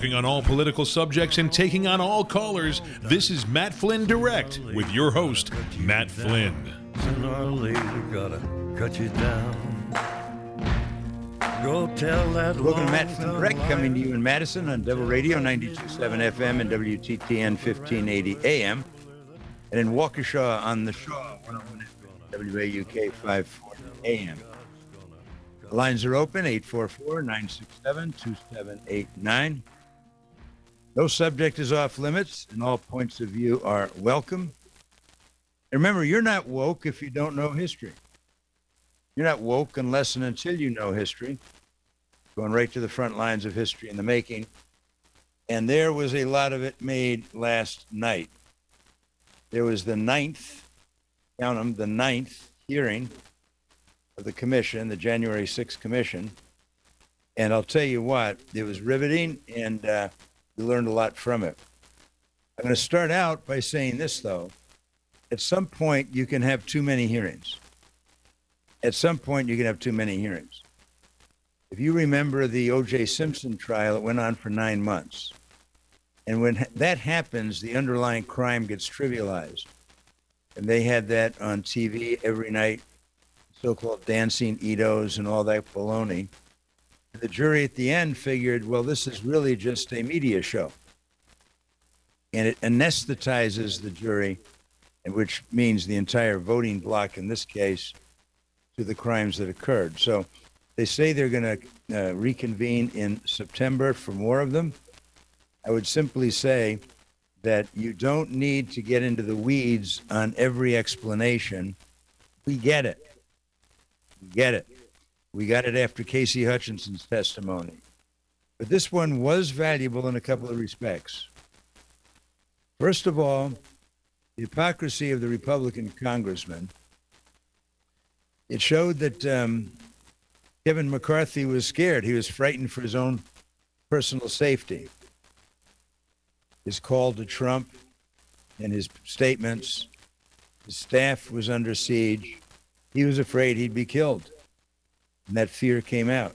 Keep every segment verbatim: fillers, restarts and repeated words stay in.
Talking on all political subjects and taking on all callers, this is Matt Flynn Direct with your host, Matt Flynn. Sooner or later, gotta cut you down. Go tell that Welcome to Matt Flynn Direct, coming to you in Madison on Devil Radio ninety-two point seven F M and W T T N fifteen eighty A M, and in Waukesha on the Shaw one oh one F M, W A U K five forty A M. The lines are open, eight four four, nine six seven, two seven eight nine. No subject is off limits, and all points of view are welcome. And remember, you're not woke if you don't know history. You're not woke unless and until you know history. Going right to the front lines of history in the making. And there was a lot of it made last night. There was the ninth, count them, the ninth hearing of the commission, the January sixth commission. And I'll tell you what, it was riveting, and uh, we learned a lot from it. I'm going to start out by saying this, though. At some point, you can have too many hearings. At some point, you can have too many hearings. If you remember the O J Simpson trial, it went on for nine months. And when that happens, the underlying crime gets trivialized. And they had that on T V every night, so-called dancing Itos and all that baloney. The jury at the end figured, well, this is really just a media show. And it anesthetizes the jury, which means the entire voting bloc in this case, to the crimes that occurred. So they say they're going to uh, reconvene in September for more of them. I would simply say that you don't need to get into the weeds on every explanation. We get it. We get it. We got it after Casey Hutchinson's testimony. But this one was valuable in a couple of respects. First of all, the hypocrisy of the Republican congressman. It showed that um, Kevin McCarthy was scared. He was frightened for his own personal safety. His call to Trump and his statements, his staff was under siege. He was afraid he'd be killed. And that fear came out.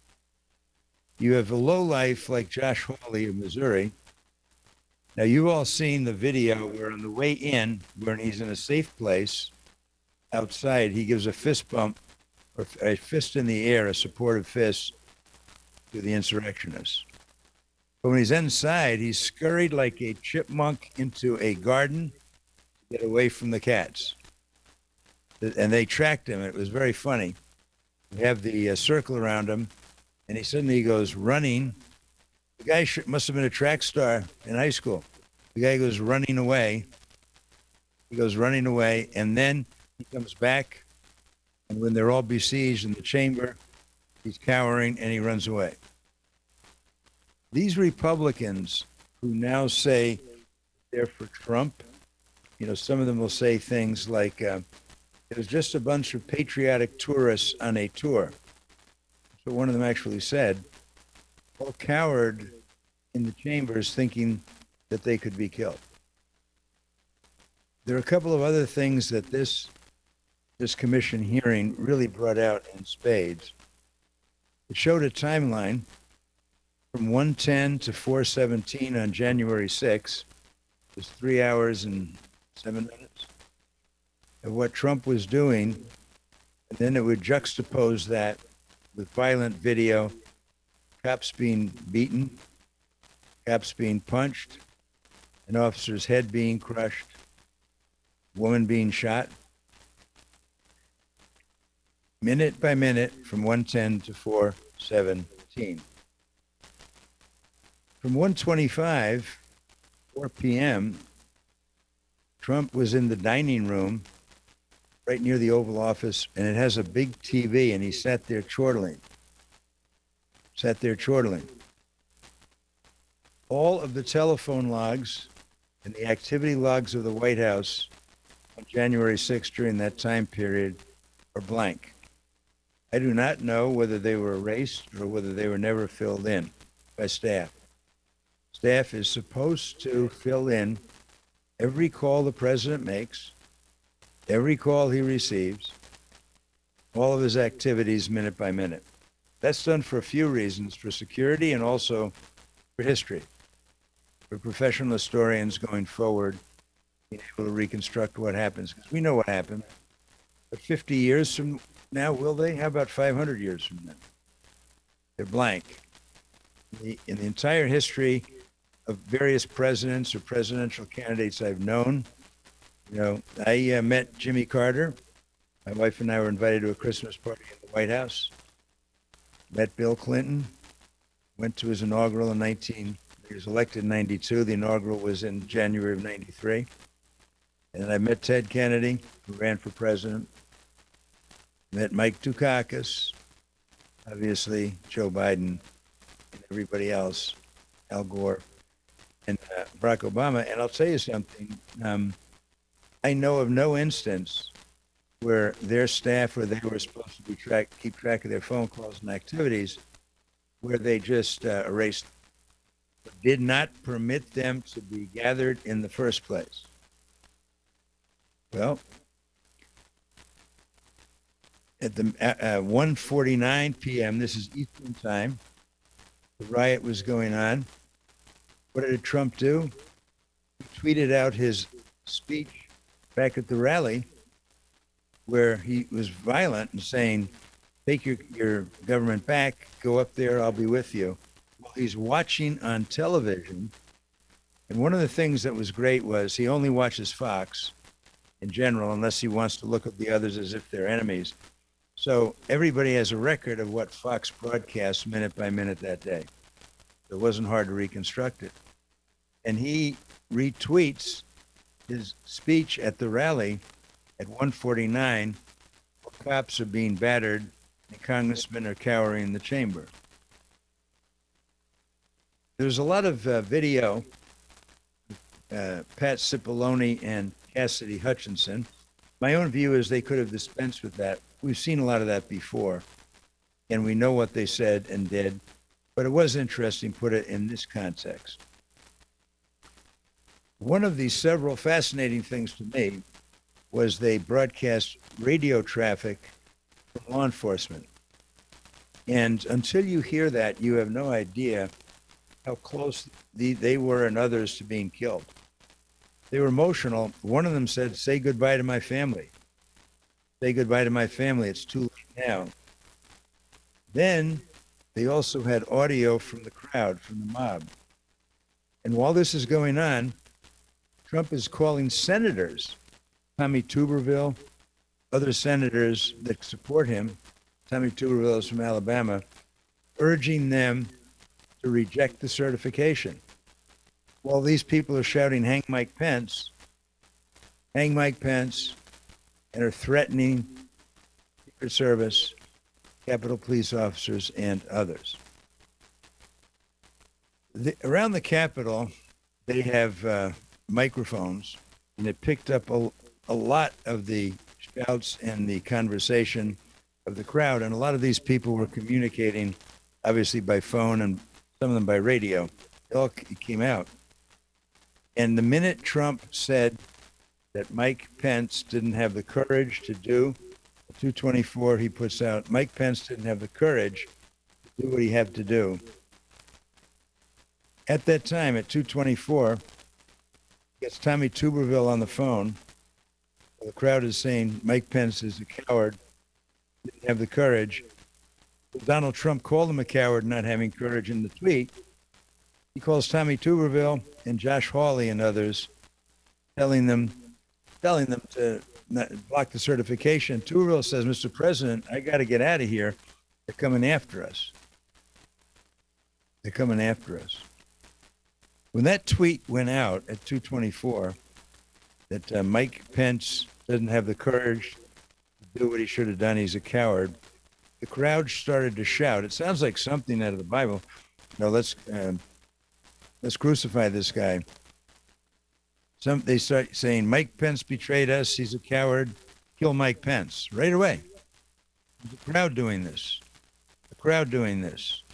You have a lowlife like Josh Hawley of Missouri. Now, you've all seen the video where on the way in, when he's in a safe place outside, he gives a fist bump, or a fist in the air, a supportive fist to the insurrectionists. But when he's inside, he's scurried like a chipmunk into a garden to get away from the cats. And they tracked him. It was very funny. We have the uh, circle around him, and he suddenly goes running. The guy should, must have been a track star in high school. The guy goes running away. He goes running away, and then he comes back, and when they're all besieged in the chamber, he's cowering, and he runs away. These Republicans who now say they're for Trump, you know, some of them will say things like, uh, it was just a bunch of patriotic tourists on a tour. That's what one of them actually said. All cowered in the chambers thinking that they could be killed. There are a couple of other things that this this commission hearing really brought out in spades. It showed a timeline from one ten to four seventeen on January sixth. It was three hours and seven minutes of what Trump was doing, and then it would juxtapose that with violent video, cops being beaten, cops being punched, an officer's head being crushed, woman being shot. Minute by minute from one ten to four seventeen. From one twenty-five, four p.m., Trump was in the dining room right near the Oval Office, and it has a big T V, and he sat there chortling. Sat there chortling. All of the telephone logs and the activity logs of the White House on January sixth during that time period are blank. I do not know whether they were erased or whether they were never filled in by staff. Staff is supposed to fill in every call the president makes, every call he receives, all of his activities minute by minute. That's done for a few reasons, for security and also for history, for professional historians going forward, being able to reconstruct what happens. Because we know what happened. But fifty years from now, will they? How about five hundred years from now? They're blank. In the, in the entire history of various presidents or presidential candidates I've known, you know, I uh, met Jimmy Carter. My wife and I were invited to a Christmas party in the White House. Met Bill Clinton. Went to his inaugural in nineteen. He was elected in ninety-two. The inaugural was in January of ninety-three. And I met Ted Kennedy, who ran for president. Met Mike Dukakis, obviously Joe Biden, and everybody else, Al Gore, and uh, Barack Obama. And I'll tell you something. Um, I know of no instance where their staff, or they were supposed to be track, keep track of their phone calls and activities, where they just uh, erased, did not permit them to be gathered in the first place. Well, at the uh, one forty-nine p.m., this is Eastern time, the riot was going on. What did Trump do? He tweeted out his speech back at the rally where he was violent and saying, take your, your government back, go up there, I'll be with you. Well, he's watching on television. And one of the things that was great was he only watches Fox in general, unless he wants to look at the others as if they're enemies. So everybody has a record of what Fox broadcasts minute by minute that day. It wasn't hard to reconstruct it. And he retweets his speech at the rally at one forty-nine, where cops are being battered and congressmen are cowering in the chamber. There's a lot of uh, video, uh, Pat Cipollone and Cassidy Hutchinson. My own view is they could have dispensed with that. We've seen a lot of that before, and we know what they said and did, but it was interesting to put it in this context. One of the several fascinating things to me was they broadcast radio traffic from law enforcement. And until you hear that, you have no idea how close the, they were and others to being killed. They were emotional. One of them said, say goodbye to my family. Say goodbye to my family. It's too late now. Then they also had audio from the crowd, from the mob. And while this is going on, Trump is calling senators, Tommy Tuberville, other senators that support him, Tommy Tuberville is from Alabama, urging them to reject the certification. While these people are shouting, hang Mike Pence, hang Mike Pence, and are threatening Secret Service, Capitol Police officers, and others. The, around the Capitol, they have uh, microphones, and it picked up a, a lot of the shouts and the conversation of the crowd. And a lot of these people were communicating, obviously by phone and some of them by radio. It all came out. And the minute Trump said that Mike Pence didn't have the courage to do, at two twenty-four, he puts out, Mike Pence didn't have the courage to do what he had to do. At that time, at two twenty-four, gets Tommy Tuberville on the phone. The crowd is saying Mike Pence is a coward, didn't have the courage. Donald Trump called him a coward, not having courage in the tweet. He calls Tommy Tuberville and Josh Hawley and others, telling them, telling them to not block the certification. Tuberville says, Mister President, I got to get out of here. They're coming after us. They're coming after us. When that tweet went out at two twenty-four, that uh, Mike Pence doesn't have the courage to do what he should have done, he's a coward, the crowd started to shout. It sounds like something out of the Bible. No, let's uh, let's crucify this guy. Some they start saying Mike Pence betrayed us. He's a coward. Kill Mike Pence right away. The crowd doing this. The crowd doing this.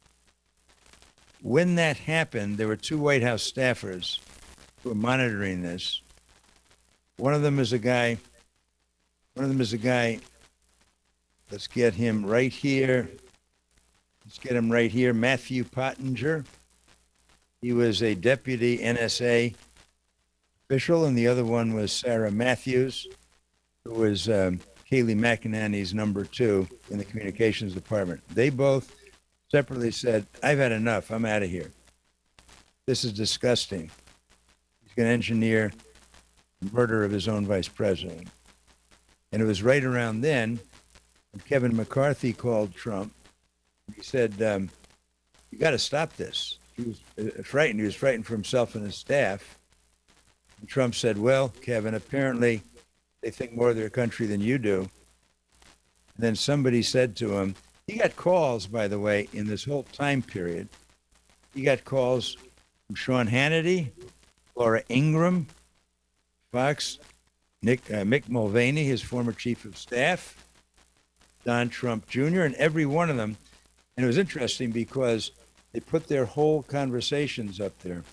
When that happened, there were two White House staffers who were monitoring this. One of them is a guy. One of them is a guy. Let's get him right here. Let's get him right here. Matthew Pottinger. He was a deputy N S A official, and the other one was Sarah Matthews, who was um, Kayleigh McEnany's number two in the communications department. They both separately said, I've had enough. I'm out of here. This is disgusting. He's going to engineer the murder of his own vice president. And it was right around then when Kevin McCarthy called Trump. He said, um, you got to stop this. He was uh, frightened. He was frightened for himself and his staff. And Trump said, well, Kevin, apparently they think more of their country than you do. And then somebody said to him, he got calls, by the way, in this whole time period. He got calls from Sean Hannity, Laura Ingraham, Fox, Nick, uh, Mick Mulvaney, his former chief of staff, Don Trump Junior, and every one of them. And it was interesting because they put their whole conversations up there.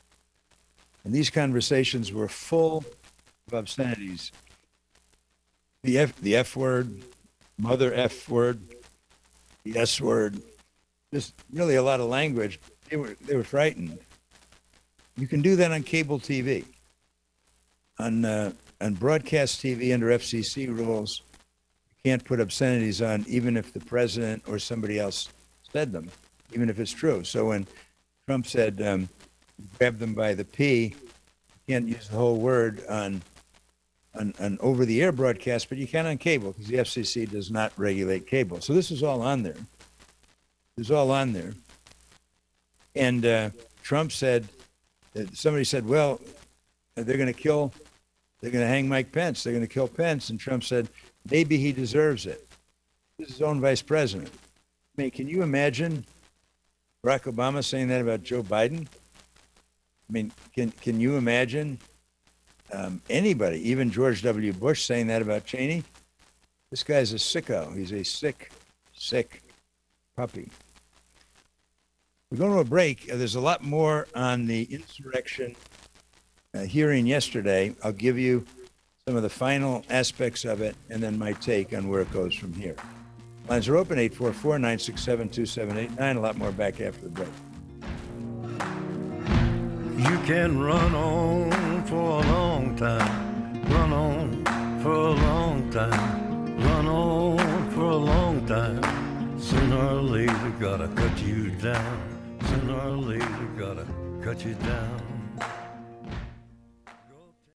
And these conversations were full of obscenities. The F, the F word, mother F word, the S word, just really a lot of language. They were, they were frightened. You can do that on cable T V. On, uh, on broadcast T V under F C C rules, you can't put obscenities on even if the president or somebody else said them, even if it's true. So when Trump said, um, grab them by the P, you can't use the whole word on an, an over-the-air broadcast, but you can on cable because the F C C does not regulate cable. So this is all on there. It's all on there. And uh, Trump said, that somebody said, well, they're going to kill, they're going to hang Mike Pence. They're going to kill Pence. And Trump said, maybe he deserves it. This is his own vice president. I mean, can you imagine Barack Obama saying that about Joe Biden? I mean, can can you imagine um, anybody, even George W. Bush, saying that about Cheney? This guy's a sicko. He's a sick, sick puppy. We're going to a break. Uh, there's a lot more on the insurrection uh, hearing yesterday. I'll give you some of the final aspects of it and then my take on where it goes from here. Lines are open, eight four four, nine six seven, two seven eight nine. A lot more back after the break. You can run on for a long time, run on for a long time, run on for a long time. Sooner or later, gotta cut you down. Sooner or later, gotta cut you down.